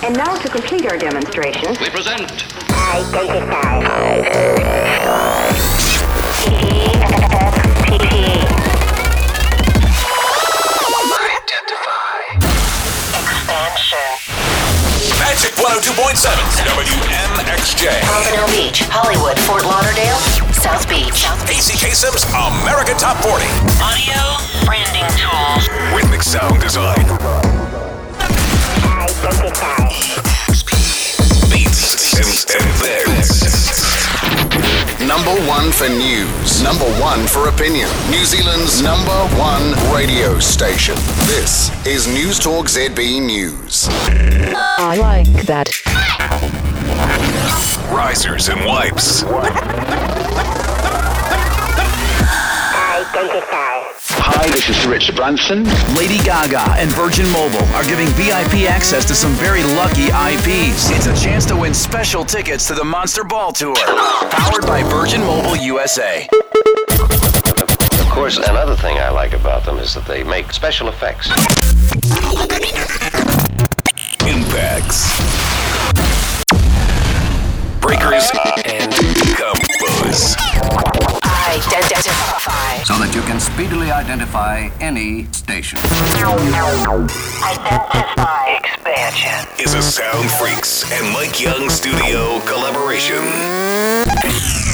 And now to complete our demonstration, we present... Identify. Expansion. Magic 102.7 WMXJ. Pompano Beach, Hollywood, Fort Lauderdale, South Beach. AC Kasem's America Top 40. Audio, branding tools. Rhythmic sound design. Identify. Beats and beds. Number one for news. Number one for opinion. New Zealand's number one radio station. This is News Talk ZB News. I like that. Risers and wipes. Identify. Hi, this is Rich Branson. Lady Gaga and Virgin Mobile are giving VIP access to some very lucky IPs. It's a chance to win special tickets to the Monster Ball Tour. Powered by Virgin Mobile USA. Of course, another thing I like about them is that they make special effects. Impacts. Breakers and combos. Identify. So that you can speedily identify any station. Identify. Expansion. Is a Sound Freaks and Mike Young studio collaboration.